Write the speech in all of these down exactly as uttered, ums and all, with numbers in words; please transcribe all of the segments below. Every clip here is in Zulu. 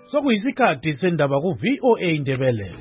Sokuyisikhathi sendaba ku V O A Ndebele.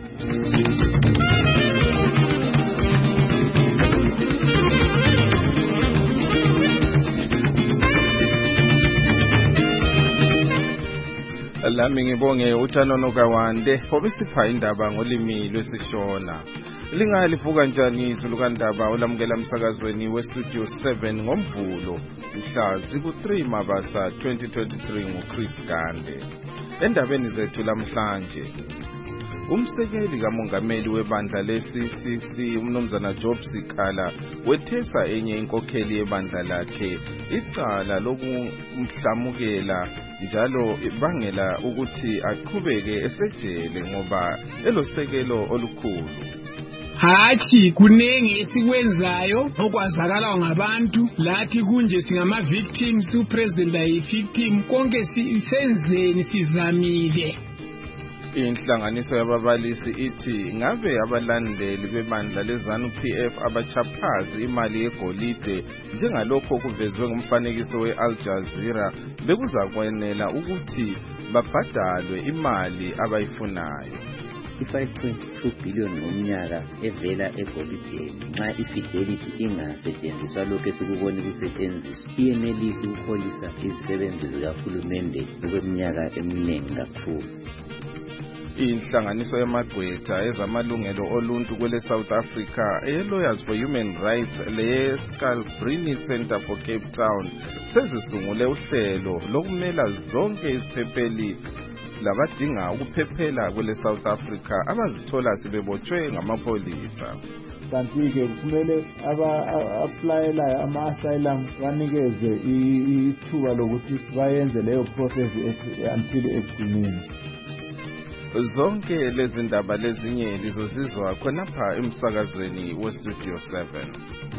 Lami ngibonge uThanono Kawande obesipha indaba ngolimi lwesiShona. Lingalivuka njani izulu kandaba olamukela emsakazweni weStudio seven ngoMvulo mhla ziku three Mabasa twenty twenty-three nguChris Gande. Endabeni zethu lamhlanje, umsekeli kamongameli webandla le-C C C umnumzana Job Sikhala wethesa enye inkokheli yebandla lakhe icala lokumhlamukela njalo ibangela ukuthi aqhubeke esejele ngoba elosekelo olukhulu. Hathi kunengi esikwenzayo okwazakala ngabantu lathi kunje singama victims, upresident ayi victim, konke sisenzeni sizamile. Inhlanganiso yababalisi ithi ngabe abalandeli bebandla leZanu P F abachaphazi imali yegolide njengalokho kuvezwe ngumfanekiso weAl Jazeera bekuzakwenela ukuthi babhadalwe imali abayifunayo. I-five point two billion ngomnyaka evela egolideni nxa ifidelity ingasetshenziswa lokho esikubona kusetshenziswa iyenelisa ukuholisa izisebenzi zikahulumende okweminyaka eminingi kakhulu. Inhlanganiso yamagqwetha ezamalungelo oluntu kwele South Africa e-Lawyers for Human Rights le-Scalabrini Center for Cape Town sezisungule uhlelo lokumela zonke iziphepheli labadinga ukuphephela kwele South Africa abazithola sebebotshwe ngamapholisa. Kanti-ke kumele aba-applyela ama-asylum banikeze ithuba lokuthi bayenze leyo process until ekugcineni. Zonke lezi ndaba lezinye lizozizwa khonapha emsakazweni weStudio seven.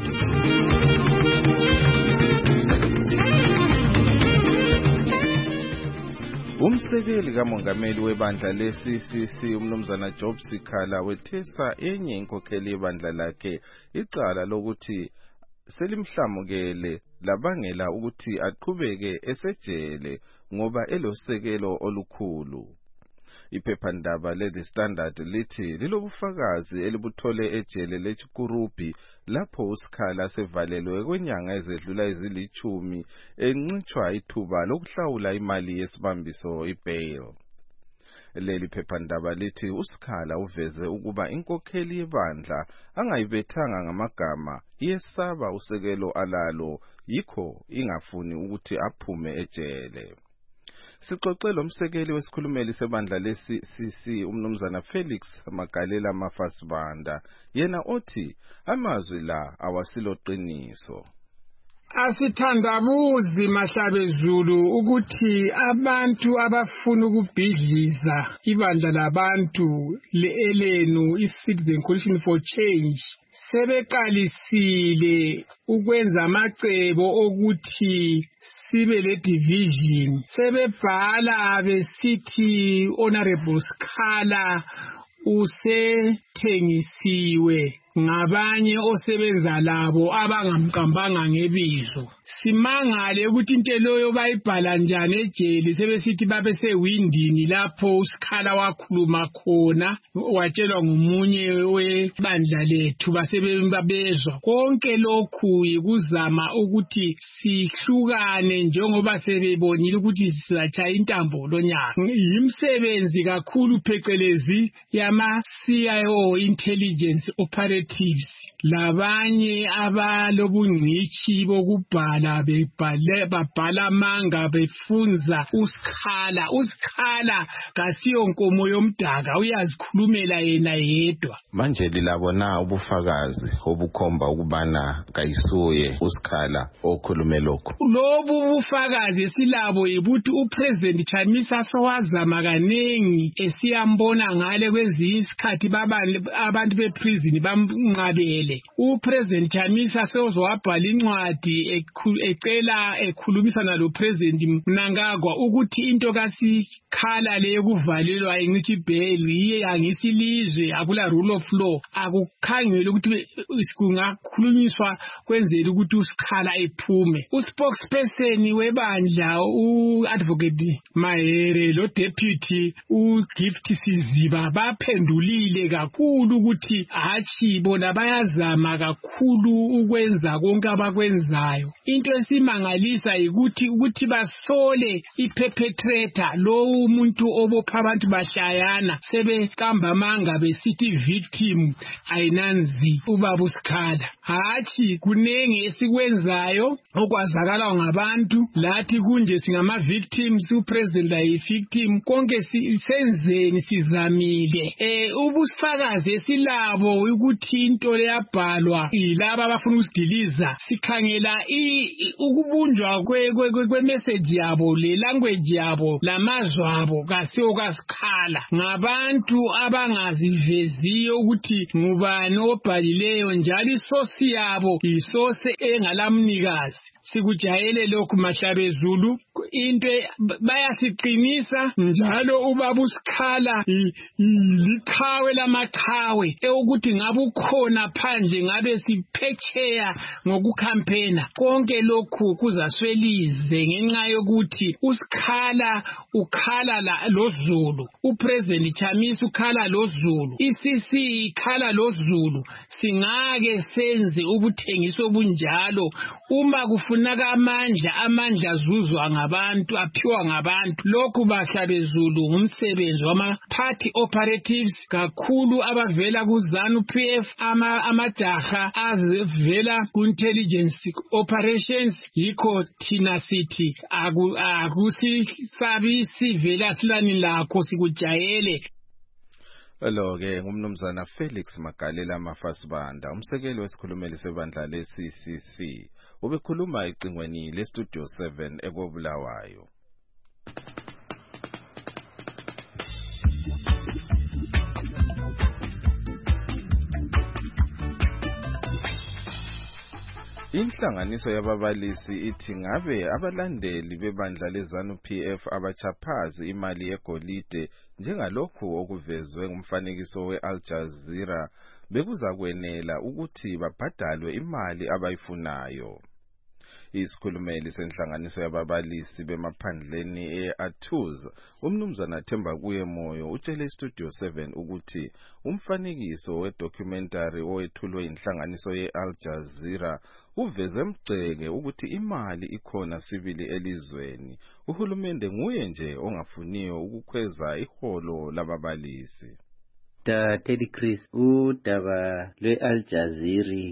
Umsekeli kamongameli webandla le-C C C umnumzana Job Sikhala wethesa enye inkokheli yebandla lakhe icala lokuthi selimhlamukele labangela ukuthi aqhubeke esejele ngoba elosekelo olukhulu. Iphephandaba le-The Standard lithi lilobufakazi elibuthole ejele leChikurubi lapho uSikhala sevalelwe kwenyanga ezedlula ezilichumi encitshwa ithuba lokuhlawula imali yesibambiso ibail. Leli phephandaba lithi uSikhala uveze ukuba inkokheli yebandla angayibethanga ngamagama yesaba usekelo alalo yikho ingafuni ukuthi aphume ejele. Sixoxela umsekeli wesikhulumeli sebandla le-C C C umnumzana Felix Magalela Mafasibanda yena othi amazwi la awasilo qiniso. Asithandabuzi Mahlabezulu ukuthi abantu abafuna ukubhidliza ibandla labantu leelenu iCitizen Coalition for Change sebeqalisile ukwenza amacebo okuthi sibe le division, sebebhala besithi Honorable Sikhala usethengisiwe ngabanye osebenza labo abangamqambanga ngebizo. Simangale ukuthi into leyo bayibhala njani ejele sebesithi babe sewindini lapho uSikhala wakhuluma khona watshelwa ngumunye webandla lethu basebebezwa. Konke lokhu yikuzama ukuthi sihlukane njengoba sebebonile ukuthi sizatshaya intambo lonyaka. Yimsebenzi kakhulu phecelezi yama C I O intelligence operatives labanye abalobungcishi bokubhala bebhale babhala amanga befunza uSikhala. uSikhala kasiyo nkomo yomdaka uyazikhulumela yena yedwa. Manje lilabona ubufakazi obukhomba ukubana kayisuye uSikhala okhulume lokho. Lobu bufakazi esilabo yibuthi uPresident Chamisa sowazama kaningi esiyambona ngale kwezinye isikhathi abantu beprison bamnqabele. uPresident Chamisa sewazwabhala incwadi ecela ekhulumisana lo President Mnangagwa ukuthi into kasikhala le yokuvalelwa ngithi bail iye yangisilizwe akula rule of law akukhangela ukuthi kungakhulunyiswa kwenzela ukuthi usikhala ephume. Uspokesperson webandla uadvocate Mahere lo deputy uGift Siziba baphendulile kakhulu ukuthi hachi bona bayazama kakhulu ukwenza konke abakwenzayo. Into esimangalisa ukuthi ukuthi basole iperpetrator lo umuntu obopha abantu bashayana sebekamba manga besithi victim ayinanzi ubaba usikhala. Hachi kunengi esikwenzayo okwazakala ngabantu lathi kunje singama victims upresident ayi victim konke senzeni sizamile eh ubusifakazi esilabo ukuthi into leyabhalwa ilaba abafuna usidiliza sikhangela ukubunjwa kwe kwe message yabo le language yabo lamazwi abo kasiyo kasikhala ngabantu abangaziveziyo ukuthi ngubani obhalileyo njalo isosi yabo isose engalamnikazi. Sikujayele lokhu Mahlabe Zulu into bayasiqinisa njalo ubaba usikhala likhawe lamakhawe ukuthi ngabe ukhona phandle ngabe siphetsheya ngokukhampena konke lokhu kuzaswelize ngenxa yokuthi usikhala ukhala lo Zulu upresident Chamisa ukhala lo Zulu isisi ikhala lo Zulu singake senze ubuthengiso obunjalo uma kufuneka amandla amandla azuzwa ngabantu aphiwa ngabantu. Lokhu Mahlabe Zulu ngumsebenzi wama party operatives kakhulu abavela ku ZANU P F ama amajaha avela ku intelligence operations yikho thina sithi akusisabi sivela silani lakho sikujayele. Hello ke ngumnumzana Felix Magalela Mafasibanda umsekeli wesikhulumeli sebandla le C C C ubekhuluma icingweni le Studio seven ekobulawayo. Inhlanganiso yababalisi ithi ngabe abalandeli bebandla leZANU P F abachaphazi imali yegolide njengalokhu okuvezwe ngumfanekiso weAl Jazeera bekuzakwenela ukuthi babhadalwe imali abayifunayo. Isikhulumeli senhlanganiso yababalisi bemaphandleni eAtuz umnumzana Themba kuye moyo utshele Studio seven ukuthi umfanekiso wedocumentary owethulwe inhlanganiso yeAl Jazeera uveze mgceke ukuthi imali ikhona sibili elizweni. Uhulumende nguye nje ongafuniyo ukukhweza iholo lababalisi. Teddy Chris udaba lwe-Al Jazeera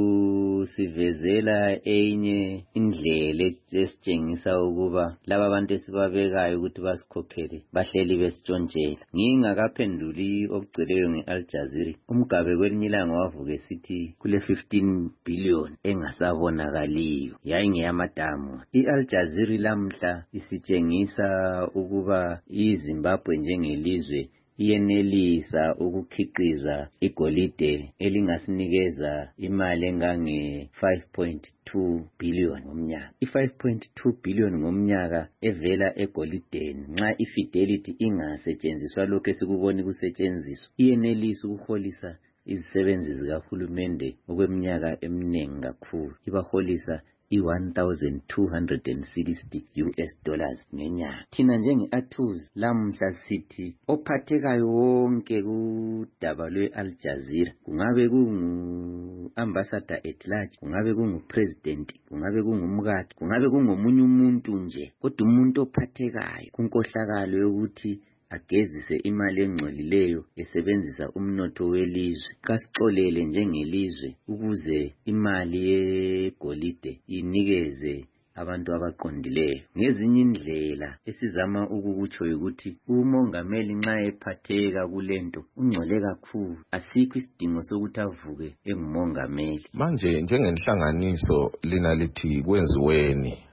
lusivezela enye indlela esitshengisa ukuba laba bantu esibabekayo ukuthi basikhokhele bahleli besitshontshela. Ngingakaphenduli okugcweleyo nge-Al Jazeera umgabe kwelinye ilanga wavuke sithi kule fifteen billion engasabonakaliyo yayingeyamadamu. I-Al Jazeera lamhla isitshengisa ukuba iZimbabwe njengelizwe iyenelisa ukukhiqiza igolide elingasinikeza imali engange five point two billion ngomnyaka. I five point two billion ngomnyaka evela egolideni nxa ifidelity ingasetshenziswa lokho esikuboni kusetshenziswa iyenelisa ukuholisa izisebenzi zikahulumende okweminyaka eminingi kakhulu. Ibaholisa i one thousand two hundred sixty U S dollars ngenyanga. Thina njenge-Atuz lamhla sithi ophathekayo wonke kudaba lwe-Al Jazeera kungabe kungu ambassador at large kungabe kungu president kungabe kungumkakhe kungabe kungomunye umuntu nje kodwa umuntu ophathekayo kunkohlakalo yokuthi agezise imali engcolileyo esebenzisa umnotho welizwe. Kasixolele njengelizwe ukuze imali yegolide inikeze abantu abaqondileyo. Ngezinye indlela esizama ukukutsho ukuthi umongameli nxa ephatheka kulento ungcole kakhulu asikho isidingo sokuthi avuke engumongameli. Manje njengenhlanganiso lina lithi kwenziweni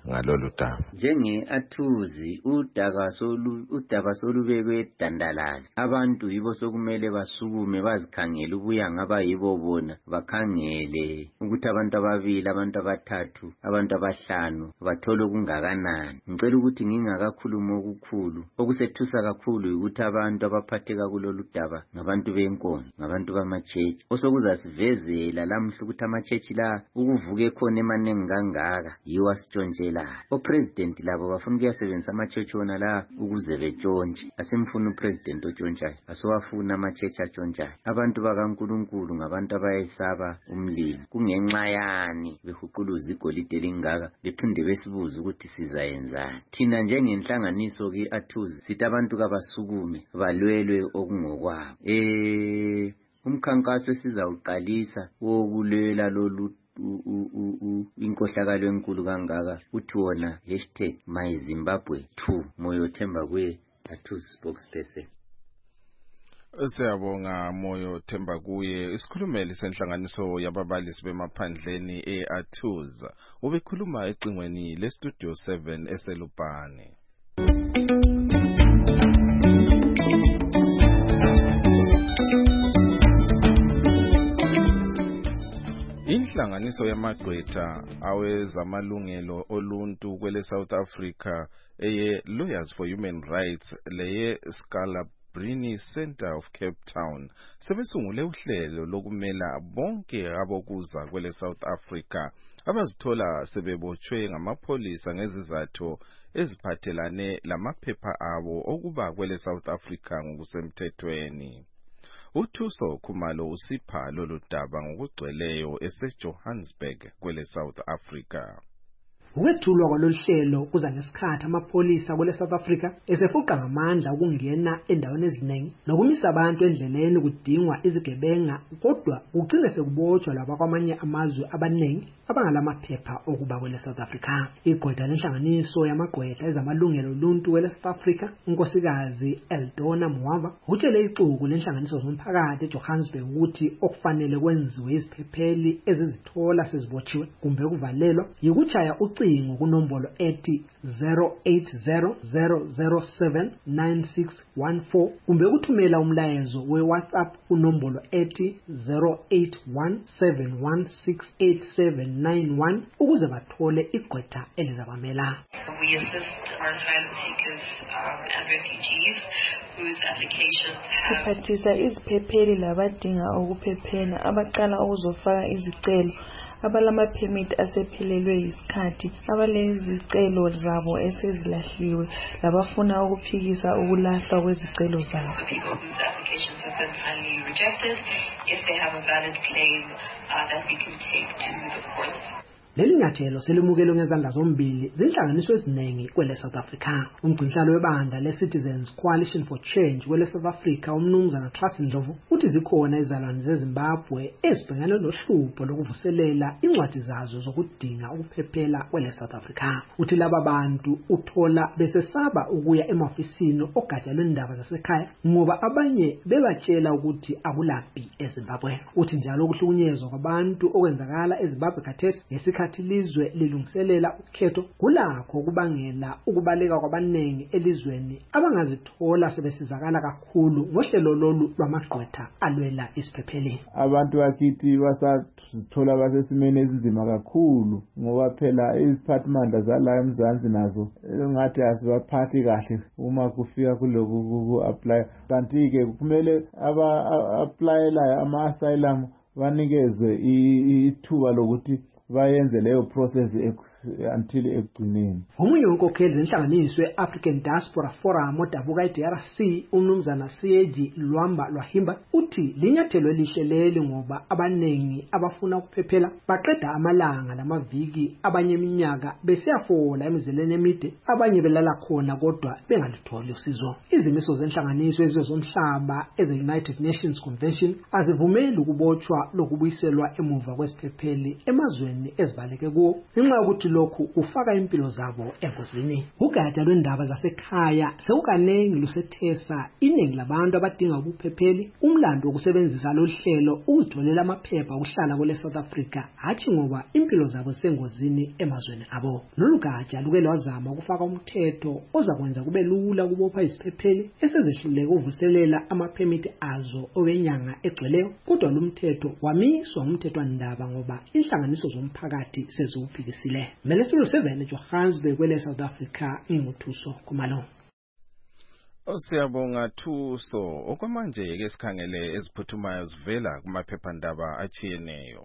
ngalolu daba. Njenge Athuzi udaba solu udaba solubekwe dandalala. Abantu yibo sokumele basukume bazikhangele ubuya ngaba yibo bona bakhangele ukuthi abantu ababili abantu abathathu abantu abahlanu bathola kungakanani. Ngicela ukuthi ngingakakhuluma okukhulu okusethusa kakhulu ukuthi abantu abaphatheka kulolu daba ngabantu benkonzo ngabantu bamachechi osokuzasivezela lamhla ukuthi amachechi la ukuvuke khona emanengi kangaka yiwa sitshontshelana. O-president labo bafuna ukuyasebenzisa amachechi wona la ukuze betshontshe. Asemfuna upresident otshontshayo asowafuna amachechi atshontshayo. Abantu bakaNkulunkulu ngabantu abayesaba umlilo. Kungenxa yani behuquluza igolide lingaka bephinde besibuza ukuthi sizayenzani. Thina njengenhlanganiso ke Athuzi sithi abantu kabasukume balwelwe okungokwabo. Eh umkhankaso sizawuqalisa wokulwela lolu inkohlakalo enkulu kangaka uthi wona hashtag my Zimbabwe two Moyo Themba kuye Athuzi spokesperson. Siyabonga Moyo Themba kuye isikhulumeli senhlanganiso yababalisi bemaphandleni eAthuzi ubekhuluma ecingweni le Studio seven eselupane. Inhlanganiso yamagqwetha awezamalungelo oluntu kwele South Africa eye Lawyers for Human Rights leye Scalabrini Center of Cape Town sebesungule uhlelo lokumela bonke abokuza kwele South Africa abazithola sebebotshwe ngamapholisa ngezizathu eziphathelane lamaphepha abo okuba kwele South Africa ngokusemthethweni. Uthuso Khumalo usipha lolu daba ngokugcweleyo eseJohannesburg kwele South Africa. Ukwethulwa kwalolu hlelo kuza ngesikhathi amapholisa kwele South Africa esefuqa ngamandla ukungena endaweni eziningi nokumisa abantu endleleni kudingwa izigebenga kodwa kugcine sekubotshwa laba kwamanye amazwe abaningi abangalamaphepha okuba kwele South Africa. Igqwetha lenhlanganiso yamagqwetha ezamalungelo oluntu kwele South Africa unkosikazi Eldona Mwamba utshele ixuku lenhlanganiso zomphakathi eJohannesburg ukuthi okufanele kwenziwe iziphepheli ezizithola sezibotshiwe kumbe kuvalelwa yikuchaya ucingo kunombolo ethi zero eight zero zero zero seven nine six one four kumbe ukuthumela umlayezo we-WhatsApp kunombolo ethi zero eight one seven one six eight seven nine one ukuze bathole igqwetha elizabamela. We assist our asylum seekers um, and refugees whose applications have Siphathisa iziphepheli labadinga ukuphephela abaqala ukuzofaka izicelo abalama permit asephelelwe isikhathi abalezicelo zabo esezilahliwe labafuna ukuphikisa ukulahlwa kwezicelo zabo. So people whose applications have been finally rejected, if they have a valid claim uh, that we can take to the courts. Leli nyathelo selimukelo ngezandla zombili zinhlanganiso eziningi kwele South Africa. Umgcinhlalo webandla le-Citizens Coalition for Change kwele South Africa umnumzana Trust Ndlovu uthi zikhona izalwane zeZimbabwe ezibhekane nohlupho lokuvuselela incwadi zazo zokudinga ukuphephela kwele South Africa. Uthi laba bantu uthola besesaba ukuya emafisini ogatsha lwendaba zasekhaya ngoba abanye bebatshela ukuthi akulaphi eZimbabwe. Uthi njalo ukuhlukunyezwa kwabantu okwenzakala eZimbabwe khathesi ngesikhathi lizwe lilungiselela ukhetho kulakho ukubangela ukubaleka kwabanengi elizweni abangazithola sebesizakala kakhulu ngohlelo lolu lwamagqwetha alwela isiphepheli. Abantu bakithi basathola basesimeni esinzima kakhulu ngoba phela iziphathimandla zala eMzansi nazo ngathi asibaphathi kahle uma kufika kuloku ku-apply. Kanti-ke kumele aba-applyelayo ama-asylum banikezwe ithuba lokuthi bayenze leyo process until ekugcineni. Omunye wenkokheli zenhlanganiso ye-African Diaspora Forum odabuka i-D R C umnumzana Siyeji Lwamba Lwahimba uthi linyathelo elihle leli ngoba abanengi abafuna ukuphephela baqeda amalanga lamaviki abanye iminyaka besiyafola emizeleni emide abanye belala khona kodwa bengalitholi usizo. Izimiso zenhlanganiso ezizomhlaba eze-United Nations Convention azivumeli ukubotshwa lokubuyiselwa emuva kwesiphepheli emazweni emazweni ezibaleke kuwo ngenxa yokuthi lokhu kufaka impilo zabo engozini. Ugatsha lwendaba zasekhaya sekukanengi lusethesa iningi labantu abadinga ubuphepheli umlando wokusebenzisa lo hlelo ukutholela amaphepha okuhlala kule South Africa hathi ngoba impilo zabo sengozini emazweni abo. Lolu gatsha luke lwazama ukufaka umthetho ozakwenza kube lula ukubopha iziphepheli esezehluleka uvuselela amaphemiti azo owenyanga egcweleyo, kodwa lo mthetho wamiswa umthethwandaba ngoba inhlanganiso zomphakathi seziwuphikisile. Melesilo seven Johannesburg kwele South Africa inguthuso Khumalo. Siyabonga Thuso. Okwamanje ke sikhangele eziphuthumayo zivela kumaphephandaba achiyeneyo.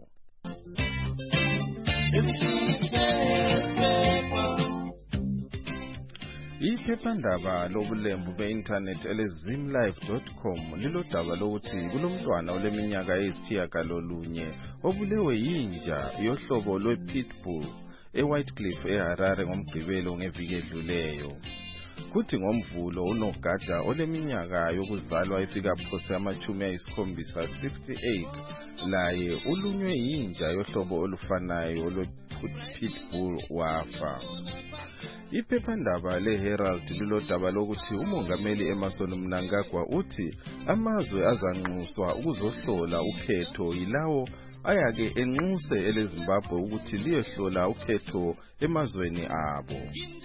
Iphephandaba lobulembu be-internet elezimlive dot com lilodaba lokuthi kulomntwana oleminyaka eyisitshiyagalolunye obulewe yinja yohlobo lwe-pitbull eWhitecliff eHarare ngomgqibelo ngeviki edluleyo. Kuthi ngomvulo unogada oleminyaka yokuzalwa efika phose amachumi ayisikhombisa sixty-eight laye ulunywe yinja yohlobo olufanayo lwe-pitbull wafa. Iphephandaba leHerald lilodaba lokuthi umongameli Emmerson Mnangagwa uthi amazwe azanxuswa ukuzohlola ukhetho yilawo ayake enxuse eleZimbabwe ukuthi liyehlola ukhetho emazweni abo.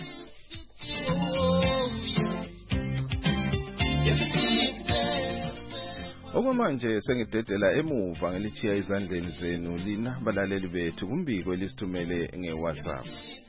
Okwamanje sengidedela emuva ngelichiya izandleni zenu lina balaleli bethu kumbiko elisithumele ngeWhatsApp.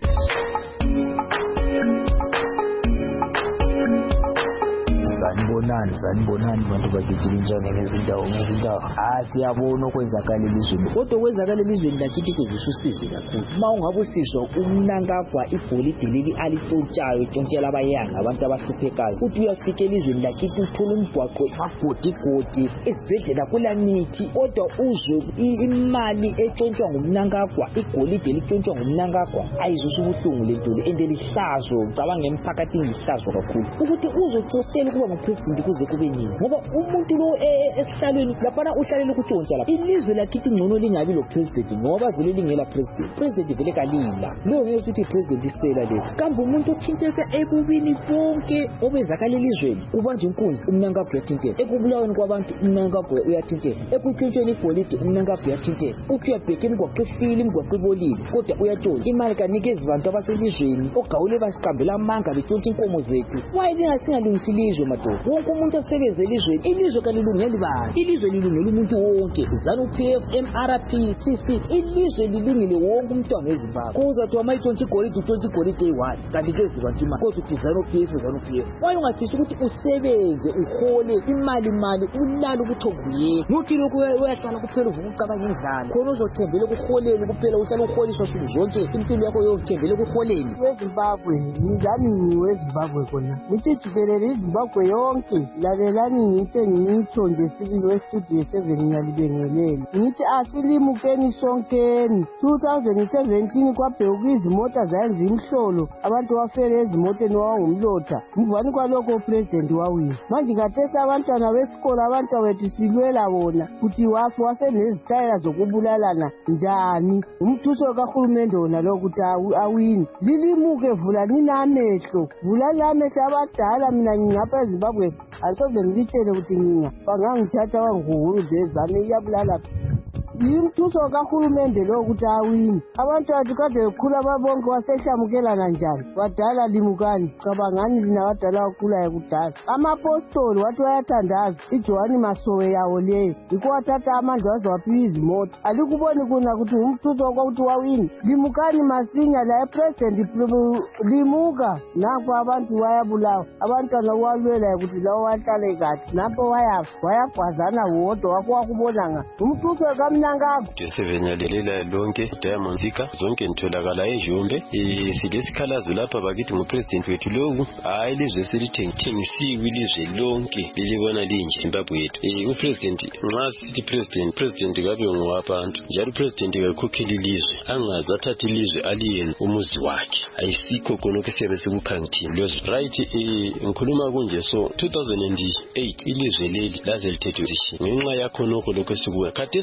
Sanibonani sanibonani bantu bajijile njani ngezindawo ngezindawo. Ah siyabona okwenzakala elizweni. Kodwa okwenzakala elizweni lakithi kuzisusize kakhulu. Uma ungabusiswa uMnangagwa ibholidi leli alitshotshayo tshontshela abayanga abantu abahluphekayo. Uthi uyafika elizweni lakithi uthola umgwaqo agodigodi esibhedlela kula mithi kodwa uzwe imali etshontsha nguMnangagwa igolide elitshontsha nguMnangagwa ayizusubuhlungu lento le endelihlazo cabanga emphakathi ngihlazo kakhulu. Ukuthi uzotsostela kuba ngupresident kuze kube nini ngoba umuntu lo esihlalweni lapha uhlalela ukutshontsha lapha ilizwe lakithi ngcono lingabi lo president ngoba zelo lingela president president vele kalila lo ngeke uthi president isela le kambe umuntu uthinteka ebubini bonke obezakala elizweni ubanje inkunzi uMnangagwa uyathinteka ekubulaweni kwabantu uMnangagwa uyathinteka ekutshontsheleni ipolitiki uMnangagwa uyathinteka uthi uyabheka imigwaqo efile imigwaqo ebolile kodwa uyathola imali kanikeza abantu abaselizweni ogawule basiqambela amanga betshontsha inkomo zethu why lingasingalungisi ilizwe madoda wonke umuntu asebenze elizweni ilizwe kalilungeli bani ilizwe lilungela umuntu wonke ZANU-P F M R P C C ilizwe lilungile wonke umntwana weZimbabwe kuzathi amayitshontsha igolide utshontsha igolide eyi-one kanti ke zibantu imali kodwa uthi ZANU-P F ZANU-P F waye ungafisa ukuthi usebenze uhole imali imali ulala ukuthi okuye nuthi lokhu uyahlala kuphela uvuka ucabanga indlala khona uzothembele kuholeni kuphela uhlala uholiswa suku zonke impilo yakho yothembele kuholeni weZimbabwe ngizani ngiweZimbabwe khona ngithi jikelele iZimbabwe yonke lalelani ngithi ngitsho nje sibili westudio seven ngiyalibengelele ngithi asilimukeni sonkeni two thousand seventeen kwabhekwa izimota zayenza imhlolo abantu bafele ezimoteni wawangumlotha mvani kwalokho upresident wawina manje ngathesa abantwana besikolo abantwana bethu silwela bona ukuthi wafi wasenezitayela zokubulalana njani umthuso kahulumende wona lo ukuthi awini lilimuke vula nina amehlo vula lamehlo abadala mina ngingapha eZimbabwe asoze ngilitshele ukuthi nginga bangangithatha wanguhuluze zami iyabulala yimthuso kahulumende lo ukuthi awini abantu athi kade bekhula babonke wasehlamukela njani badala limukani cabangani lina badala ukhulayo kudala amapostoli wathi wayathandaza iJohani Masowe yawo leyo yikho wathatha amandla wazowaphiwa izimota alikuboni kuna ukuthi umthuso kwakuthi wawini limukani masinya la epresident limuka napho abantu wayabulawa abantwana walwela ukuthi lawo wahlale kahle napho wayafa wayagwazana wodwa wakho wakubonanga umthuso kamnangagwa sevenyalelela lonke Diamond Sika zonke nitholakala eJombe silesikhalazo lapha bakithi ngupresident wethu loku hayi ilizwe selithengisiwe ilizwe lonke lilibona linje Zimbabwe yethu upresident nxa sithi president president kabe ngowabantu njalo upresident kakhokheli ilizwe angazi athatha ilizwe aliyeni umuzi wakhe ayisikho khona kusiyabe sekukhangithini lozo right ngikhuluma kunje so two thousand eight ilizwe leli laze lithethwe ngenxa yakho nokho lokho sikuwa khathesi lizaphi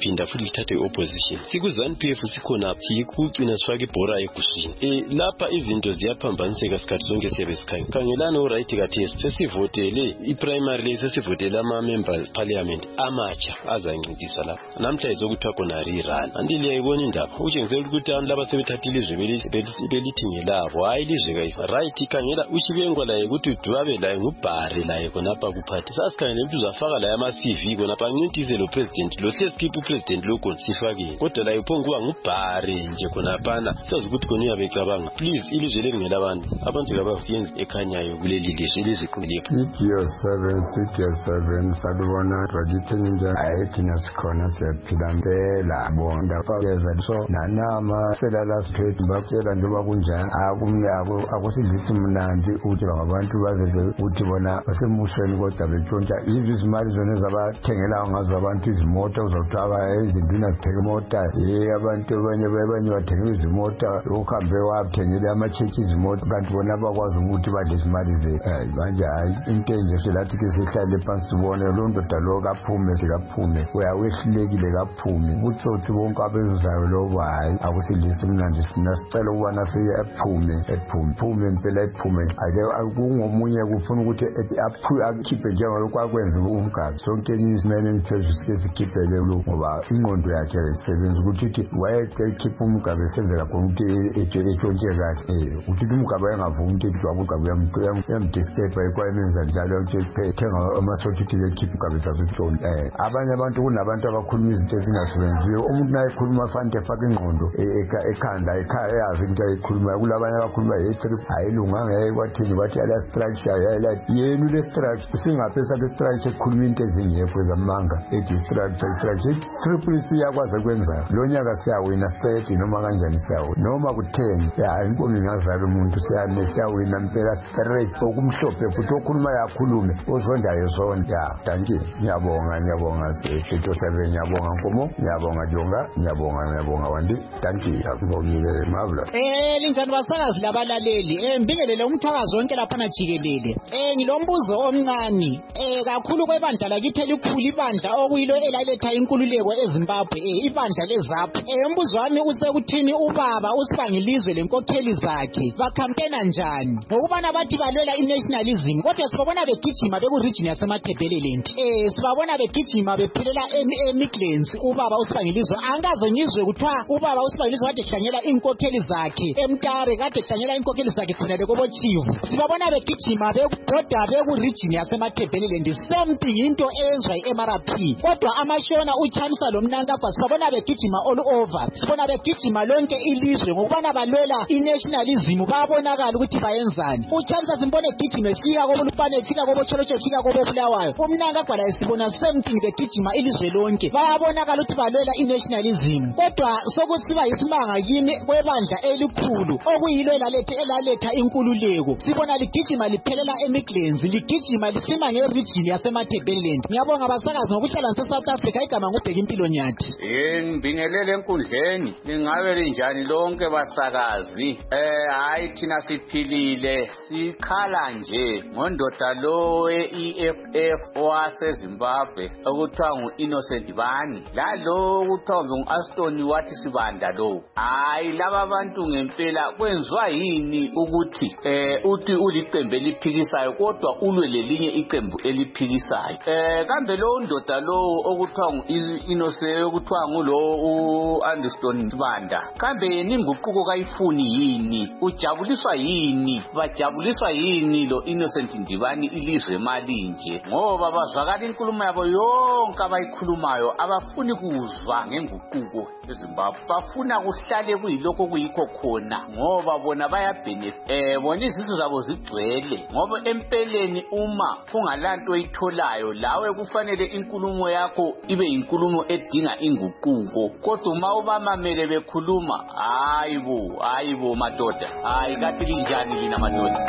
lizophinda futhi lithathe i-opposition. Siku-ZANU P F sikhona siyikucina sifake ibhora eguswini. Eh lapha izinto ziyaphambaniseka sikhathi zonke siyabe sikhanya. Khangelani uright kathi sesivotele i-primary le sesivotele ama-members parliament amatsha azancedisa lapha. Namhla izokuthiwa khona rerun. Andile yayibona indaba. Utshengisela ukuthi abantu laba sebethathile izwe belithi ngelabo. Hayi ilizwe kayifa. Right khangela ushibengwa laye ukuthi uDwabe laye ngubhare laye khonapha kuphathi. Sasikhangela ukuthi uzafaka la ama-C V khonapha ncintise lo president lo siyeskipha upresident lo konsifakile. Kodwa la iphonga kuba ngubhare nje khonaphana. Sazi ukuthi khona uyabecabanga. Please ilizwe lengela abantu. Abantu kabafiyenzi ekhanyayo kuleli lizwe lizikhuleka. Studio seven, Studio seven salubona rajithini nje ayethina sikhona siyaphila mpela bonda fakeza so nanama selala straight bakutshela njengoba kunjani akumnyako akusidlisi mnandi ukuthi abantu bazeze ukuthi bona basemusweni kodwa betshontsha izimali zona zabathengela ngazo abantu izimoto uzothiwa ezinduna zithenga imota eh abantu abanye abanye bathenga izimoto ukuhambe wathengela ama-church izimoto kanti bona bakwazi ukuthi badle izimali ze manje hayi into enje selathi ke sihlale phansi sibone lo ndoda lo kaphume sikaphume uyawehlulekile kaphume utsothi bonke abezayo lo hayi akusilisi mnandi sinasicela ukubana siye ephume ephume phume impela ephume ake kungomunye kufuna ukuthi akhiphe njengalokho akwenza umgaba sonke izimene nithethe sikhiphe lo ngoba ingqondo yakhe isebenza ukuthi wayekhipha umgaba esenzela khona ukuthi etshontshe kahle ukuthi umgaba engavumi ukuthi umgaba yamdisturb ayikwayenza njalo ukuthi thenga amasothi ukuthi ekhipha umgaba sasetshoni abanye abantu kunabantu abakhuluma izinto ezingasebenziyo umuntu naye ekhuluma fanele efake ingqondo ekhanda ekhaya yazi into ayikhulumayo kulabanye abakhuluma ye-trip ayilunganga yayikwathini bathi yala structure yayila yenu le structure singaphesa le structure ekhuluma into ezingekho ezamanga ethi structure structure triple C yakwazi kwenza lo nyaka siyawina thirty noma kanjani siyawina noma ku-ten ya inkomi ngazala umuntu siyane siyawina mpela straight okumhlophe futhi okhuluma yakhulume ozondayo zonke ya thank you ngiyabonga ngiyabonga Studio seven ngiyabonga Nkomo ngiyabonga Jonga ngiyabonga ngiyabonga Wandi thank you akubongile marvelous. Eh linjani basakazi labalaleli eh mbingelele umthakazo wonke lapha na jikelele eh ngilombuzo omncane eh kakhulu kwebandla lakithi elikhulu ibandla okuyilo elaletha inkululeko eZimbabwe eh ibandla leZAP eh umbuzo wami usekuthini ubaba usibangilizwe lenkokheli zakhe bakampena njani ngokubana bathi balwela inationalism kodwa sibabona begijima beku region yasemaThebeleland eh sibabona begijima bephilela eMidlands ubaba usibangilizwe angaze ngizwe kuthiwa ubaba usibangilizwe kade hlanyela inkokheli zakhe eMtare kade hlanyela inkokheli zakhe khona lekobo chief sibabona begijima bekodwa beku region yasemaThebeleland same thing into ezwa i-M R P kodwa amashona uChamsa lo Mnangagwa sibabona begijima all over sibona begijima lonke ilizwe ngokubana balwela inationalism babonakala ukuthi bayenzani uChamsa simbone egijima efika koBulupane efika koboCholotshe efika koBulawayo uMnangagwa la sibona same thing begijima ilizwe lonke bayabonakala ukuthi balwela inationalism kodwa sokusiba yisimanga kimi kwebandla elikhulu okuyilo elalethe elaletha inkululeko sibona ligijima liphelela eMidlands ligijima lisima ngeregion yasemaThebeleland ngiyabonga abasakazi ngokuhlala nase-South Africa igama ngubheka impilo nyathi ngibingelele enkundleni lingabe linjani lonke basakazi eh hayi thina siphilile sikhala nje ngondoda lo e-E F F waseZimbabwe okuthiwa ngu-Innocent Bani lalo kuthiwa ngu-Aston wathi sibanda lo hayi laba abantu ngempela kwenzwa yini ukuthi eh uthi uliqembu eliphikisayo kodwa ulwe lelinye iqembu eliphikisayo eh kambe lo ndoda lo okuthiwa ngu-Innocent okuthiwa ngulo u-Anderson Sibanda kambe yena inguquko kayifuni yini ujabuliswa yini bajabuliswa yini lo Innocent Ndibani ilizwe malinje ngoba bazwakala inkulumo yabo yonke abayikhulumayo abafuni kuzwa ngenguquko eZimbabwe bafuna kuhlale kuyilokho kuyikho khona ngoba bona bayabenefit eh bona izizo zabo zigcwele ngoba empeleni uma kungalanto oyitholayo lawe kufanele inkulumo yakho ibe inkulumo edinga inguquko kodwa uma ubamamele bekhuluma hayibo hayibo madoda hayi kathi linjani lina madoda.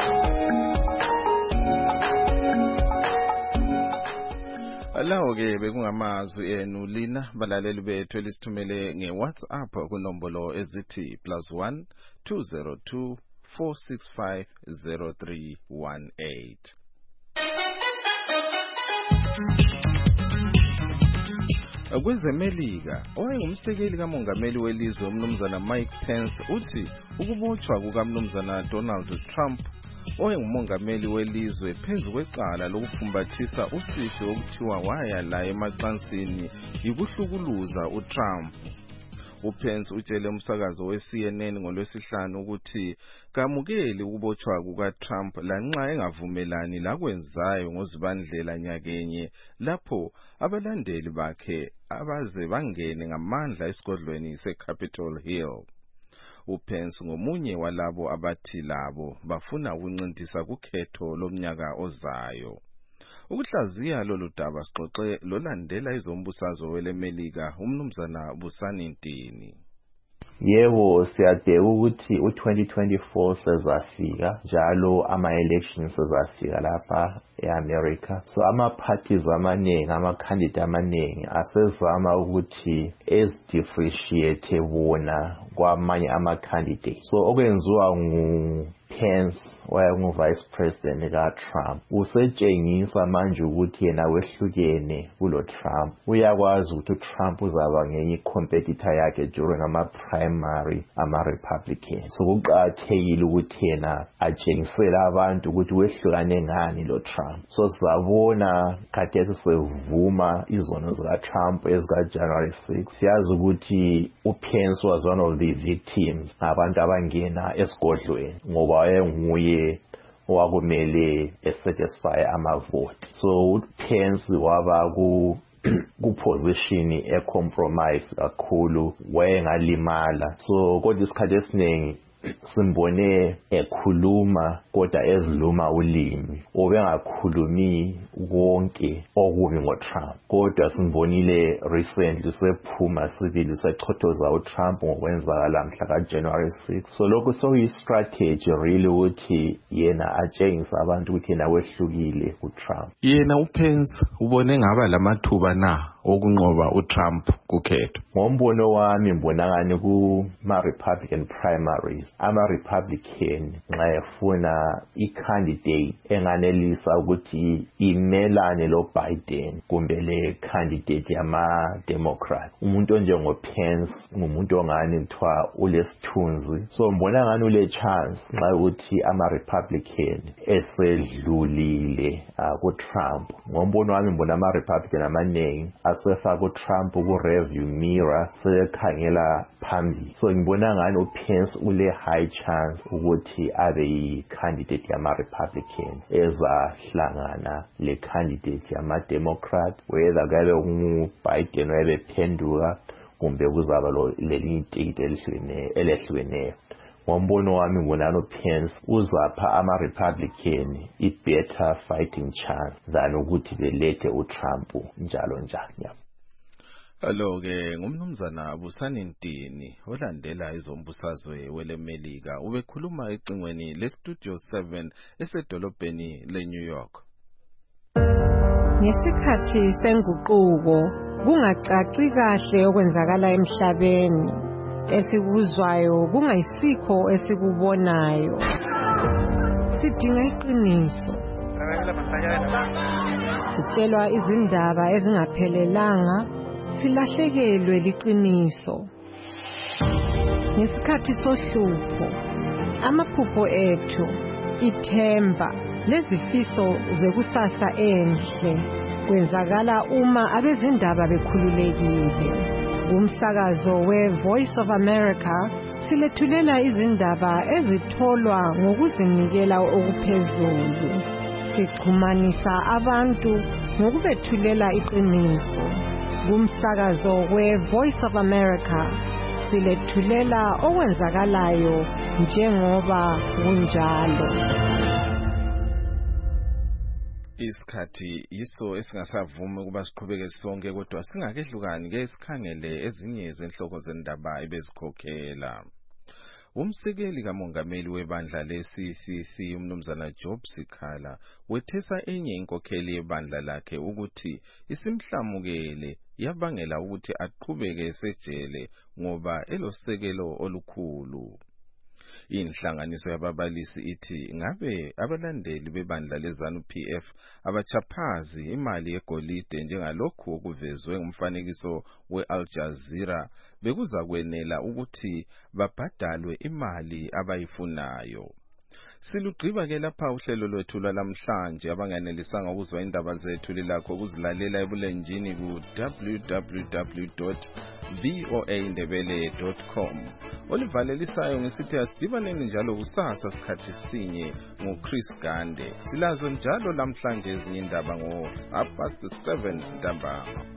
Alawo ke bekungamazwi enu lina balaleli bethu elisithumele ngeWhatsApp kunombolo ezithi plus one two zero two four six five zero three one eight. Kwezemelika, owayengumsekeli kamongameli welizwe umnumzana Mike Pence uthi ukubotshwa kukamnumzana Donald Trump owayengumongameli welizwe phezu kwecala lokufumbathisa usihle okuthiwa waya la emacansini yikuhlukuluza uTrump. uPence utshele umsakazo we-C N N ngolwesihlanu ukuthi kamukeli ukubotshwa kukaTrump lanxa engavumelani lakwenzayo ngozibandlela nyakenye lapho abalandeli bakhe abaze bangene ngamandla esigodlweni seCapitol Hill. uPence ngomunye walabo abathi labo bafuna ukuncintisa kukhetho lomnyaka ozayo. Ukuhlaziya lolu daba sixoxe lolandela izombusazwe welemelika umnumzana Busani Ntini. Yebo siyabheka ukuthi u twenty twenty-four sezafika njalo ama elections sezafika lapha eAmerica. So ama parties amaningi ama candidate amaningi asezama ukuthi ez differentiate bona kwamanye ama candidates. So okwenziwa ngu Pence wayengu vice president ka Trump usetshengisa manje ukuthi yena wehlukene kulo Trump. Uyakwazi ukuthi uTrump uzaba ngenye competitor yakhe during ama primary ama Republicans. So kuqakathekile ukuthi yena atshengisele abantu ukuthi wehlukane ngani lo Trump. So sizabona khathesi sevuma izono zika Trump ezika January sixth. Siyazi ukuthi uPence was one of the victims abantu abangena esigodlweni ngoba wayenguye owakumele esatisfy amavote. So uPence waba ku ku-position e-compromise kakhulu wayengalimala. So kodwa isikhathi esiningi simbone ekhuluma kodwa eziluma ulimi obengakhulumi konke okubi ngoTrump. Kodwa simbonile recently sephuma sibili sechothoza uTrump ngokwenzakala mhla ka January sixth. So lokho so yi strategy really ukuthi yena atshengisa abantu ukuthi yena wehlukile kuTrump. Yena uPence ubone ngaba lamathuba na okunqoba uTrump kukhetho. Ngombono wami mbona ngani kuma Republican primaries ama Republican nxa efuna i-candidate enganelisa ukuthi imelane lo Biden kumbe le candidate yama Democrat. Umuntu onjengo Pence ngumuntu ongani kuthiwa ulesithunzi. So mbona ngani ule chance nxa ukuthi ama Republican esedlulile uh, ku Trump. Ngombono wami mbona ama Republican amanengi asefaka uTrump ku review mirror sekhangela phambili. So ngibona ngani uPence ule high chance ukuthi abe yi-candidate yama Republican ezahlangana le candidate yama Democrat, whether kabe ngu Biden wabe phenduka kumbe kuzaba lo lelinye itikiti elihlweneyo elehlukeneyo. Ngombono wami ngibona uPence uzapha ama Republican i-better fighting chance than ukuthi belethe uTrump njalo njalo. Alo ke ngumnumzana Busani Ntini olandela izombusazwe welemelika ubekhuluma ecingweni le Studio seven esedolobheni le New York. Ngesikhathi senguquko kungacaci kahle okwenzakala emhlabeni esikuzwayo kungayisikho esikubonayo. Sidinga iqiniso. Sitshelwa izindaba ezingaphelelanga silahlekelwe liqiniso. Ngesikhathi sohlupho amaphupho ethu ithemba lezifiso zekusasa enhle kwenzakala uma abezindaba bekhululekile. Kumsakazo we-Voice of America silethulela izindaba ezitholwa ngokuzinikela okuphezulu. Sixhumanisa abantu ngokubethulela iqiniso. Kumsakazo we-Voice of America silethulela okwenzakalayo njengoba kunjalo. Isikhathi yiso esingasavumi ukuba siqhubeke sonke kodwa singakehlukani ke sikhangele ezinye zenhloko zendaba ebezikhokhela. Umsekeli kamongameli webandla le-C C C umnumzana Job Sikhala wethesa enye inkokheli yebandla lakhe ukuthi isimhlamukele yabangela ukuthi aqhubeke esejele ngoba elosekelo olukhulu. Inhlanganiso yababalisi ithi ngabe abalandeli bebandla lezanu P F abachaphazi imali yegolide njengalokhu okuvezwe ngumfanekiso we-Al Jazeera bekuza kwenela ukuthi babhadalwe imali abayifunayo. Silugqiba ke lapha uhlelo lwethu lwalamhlanje. Abanganelisanga ukuzwa indaba zethu lilakho ukuzilalela ebulenjini ku w w w dot v o a ndebele dot com. Olivalelisayo ngisithi asidibaneni njalo kusasa sikhathi sinye nguChris Gande. Silazo njalo lamhlanje ezinye indaba ngo half past seven ntambama.